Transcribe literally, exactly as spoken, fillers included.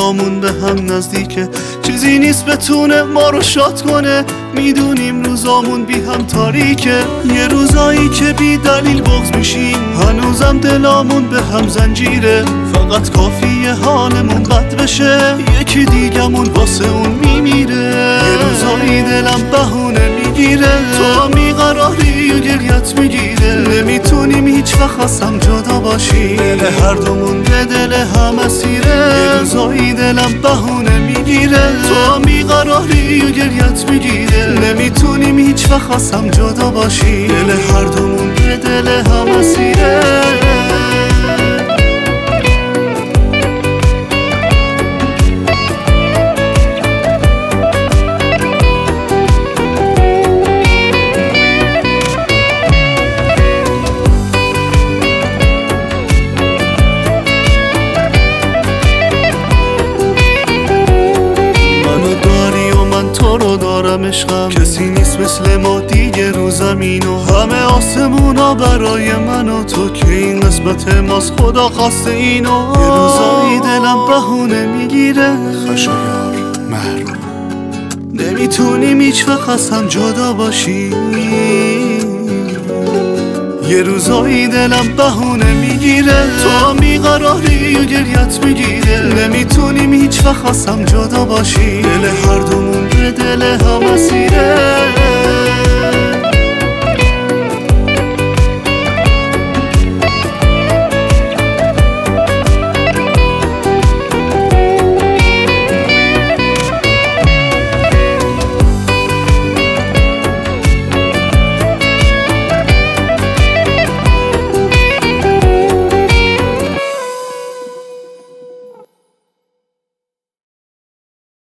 دلامون به هم نزدیکه، چیزی نیست بتونه ما رو شاد کنه. میدونیم روزامون بی هم تاریکه، یه روزایی که بی دلیل بغض میشیم، هنوزم دلامون به هم زنجیره. فقط کافیه حالمون بد بشه، یکی دیگمون واسه اون میمیره. یه روزایی دلم بهونه میگیره، تو میقراری و گریت میگیره. نمیتونیم هیچ وقت از هم جدا باشیم، دل هر دومون به دل هم اسیره. یه روزایی دلم بهونه میگیره، تو میقراری و گریت میگیره. نمیتونیم هیچ وقت از هم جدا باشیم، دل هر دومون به دل هم اسیره. عشقم کسی نیست مثل ما دیگه رو زمین و همه آسمونا برای من و تو، که این قسمت ماست خدا خواسته اینو. یه روزایی دلم بهونه میگیره، خشایار محروم، نمیتونیم هیچ وقت از هم جدا باشیم. یه روزایی دلم بهونه میگیره، تو میقراری و گریت میگیره. نمیتونیم هیچ وقت از هم جدا باشیم، دل هر دومون به دل هم اسیره.